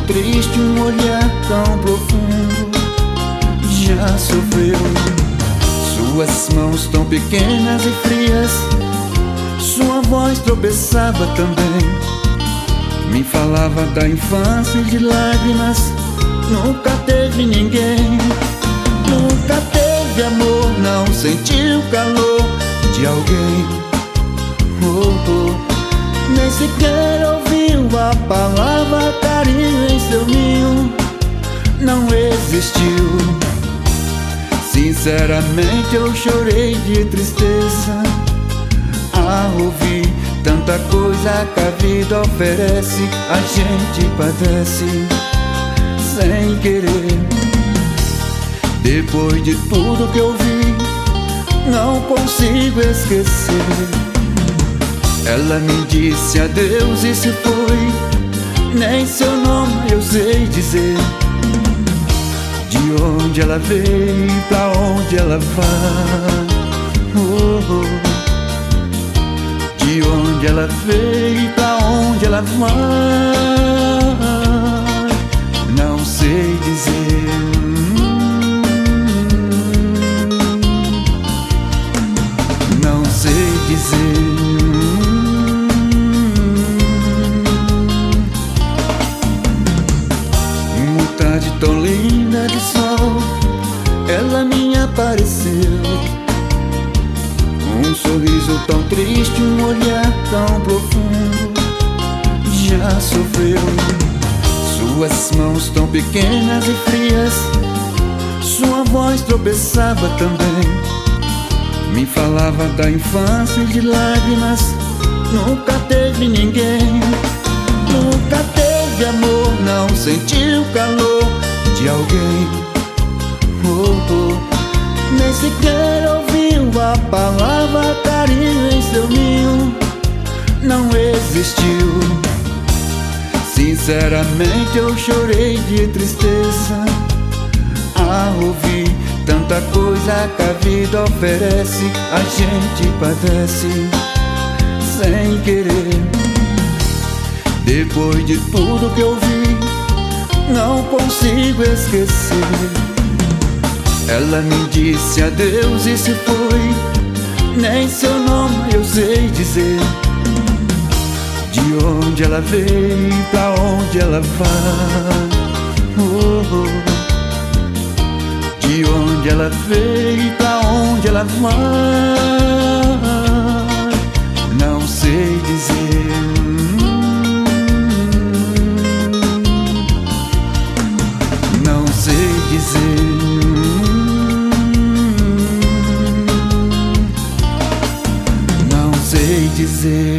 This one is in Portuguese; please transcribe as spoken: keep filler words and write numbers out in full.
triste, um olhar tão profundo. Já sofreu. Suas mãos tão pequenas e frias, sua voz tropeçava também. Me falava da infância e de lágrimas. Nunca teve ninguém. Nunca teve amor, não sentiu o calor de alguém. Oh, oh. Nem sequer ouviu a palavra carinho em seu ninho. Não existiu. Sinceramente eu chorei de tristeza a ouvir tanta coisa que a vida oferece. A gente padece sem querer. Depois de tudo que eu vi, não consigo esquecer. Ela me disse adeus e se foi. Nem seu nome eu sei dizer. De onde ela veio e pra onde ela vai. Oh, oh. De onde ela veio e pra onde ela vai, não sei dizer. Não sei dizer. Uma tarde tão linda de sol, ela me apareceu. Um sorriso tão triste, um olhar tão profundo. Já sofreu. Suas mãos tão pequenas e frias, sua voz tropeçava também. Me falava da infância e de lágrimas. Nunca teve ninguém. Nunca teve amor, não sentiu o calor de alguém. Oh, oh. Nem sequer ouviu a palavra carinho em seu ninho. Não existiu. Sinceramente eu chorei de tristeza a ouvir tanta coisa que a vida oferece. A gente padece sem querer. Depois de tudo que eu vi, não consigo esquecer. Ela me disse adeus e se foi. Nem seu nome eu sei dizer. De onde ela veio e pra onde ela vai. Oh, oh. De onde ela veio e pra onde ela vai, não sei dizer. Não sei dizer. Não sei dizer.